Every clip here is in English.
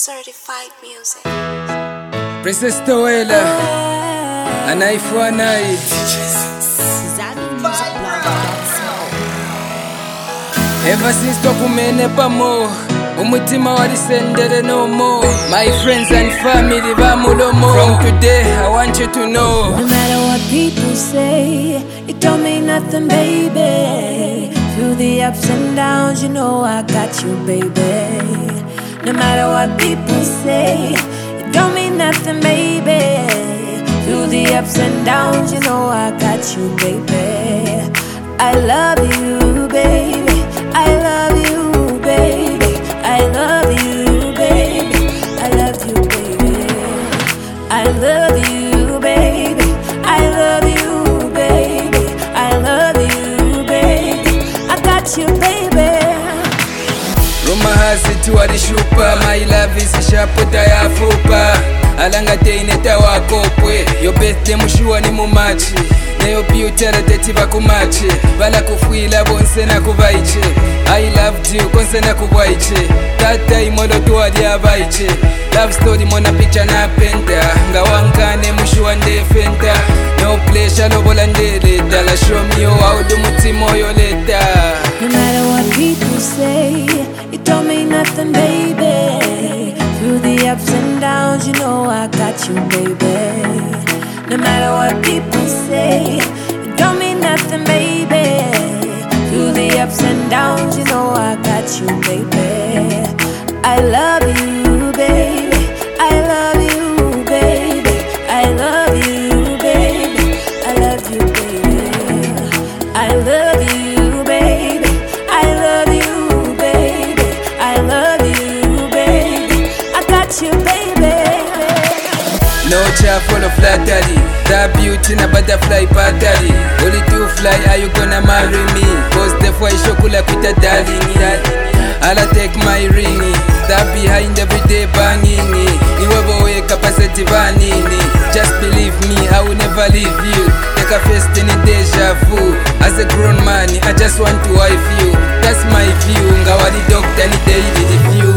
Certified music. Princess Towela, anaifu anai. Ever since tokumene pamo, umutima walisendele no more. My friends and family bamulomo. From today I want you to know, no matter what people say, it don't mean nothing, baby. Through the ups and downs, you know I got you, baby. No matter what people say, it don't mean nothing, baby. Through the ups and downs, you know I got you, baby. I love you, baby. I love you, baby. I love you, baby. I love you, baby. I love you, baby. I love you, baby. I love you, baby. I got you, baby. Roma hasitu alishupa. My love is shaputa ya fupa. Alanga teineta wakopwe. Your birthday mushua ni mumachi. Neyo piutera teti bakumache. Bala kufuila bonse na kubaiche. I loved you konse na kubwaiche. Tata imodo tuwadi abaiche. Love story mona picture na penta. Nga wankane mushua ndefenta. No pleasure no bola ndeleta. La show me yo audu mutimoyo leta. No matter what people say, it don't mean nothing, baby. Through the ups and downs, you know I got you, baby. No matter what people say, it don't mean nothing, baby. Through the ups and downs, you know I got you, baby. I love you, baby. I love you, baby. I love you, baby. I love you, baby. I love you, baby. I love you, baby. I love you, baby. I got you, baby. No chair full of flattery. That beauty na butterfly battery. Only to fly, are you gonna marry me? Cause the boy shokula kuita darling. I'll take my ring. That behind everyday banging. Niwebo we capacity vanini. Just believe me, I will never leave you. Take a first in a deja vu. As a grown man, I just want to wife you. That's my view. Ngawadi doctor ni daily review.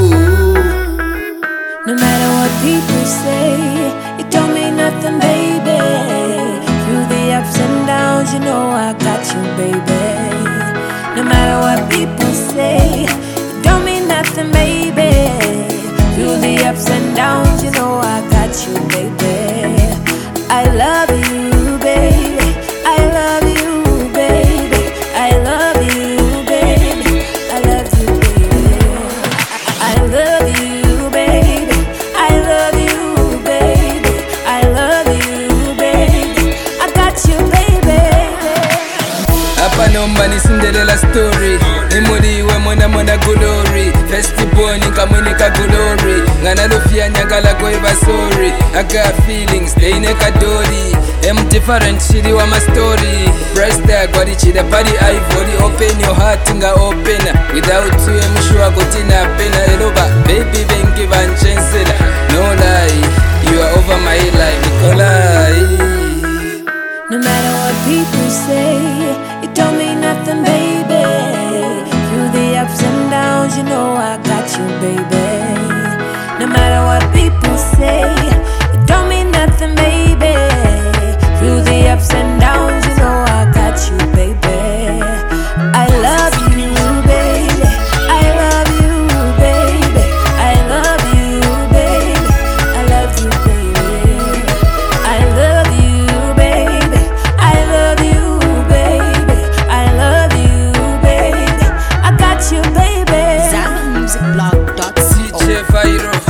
No matter what people say, it don't mean nothing, baby. Through the ups and downs, you know I got you, baby. No matter what people say, it don't mean nothing, baby. Through the ups and downs, you know I got you, baby. I love you, baby. I love you, baby. I love you, baby. I love you, baby. I love you, baby. I love you, baby. I love you, baby. I got you, baby. Hapa nomba ni Cinderella story. Nimuliwe mwana glory. Festival nikamwene ka glory. Ngana lofia nyagala koiva sorry. I got feelings, they neka dori. Different shiri wa my story. Breast tag wadi chida party ivory. Open your heart nga open. Without you emshua gotina pena. Eloba baby bengi vanchensela. No lie, you are over my life Nikolai. No matter what people say, it don't mean nothing, baby. Through the ups and downs, you know I got you, baby. No matter what people say, it don't mean nothing, baby. Through the ups and downs, you know I got you, baby. I love you, baby. I love you, baby. I love you, baby. I love you, baby. I love you, baby. I love you, baby. I love you, baby. I got you, baby. ZambianMusicBlog.co. CJ Viral.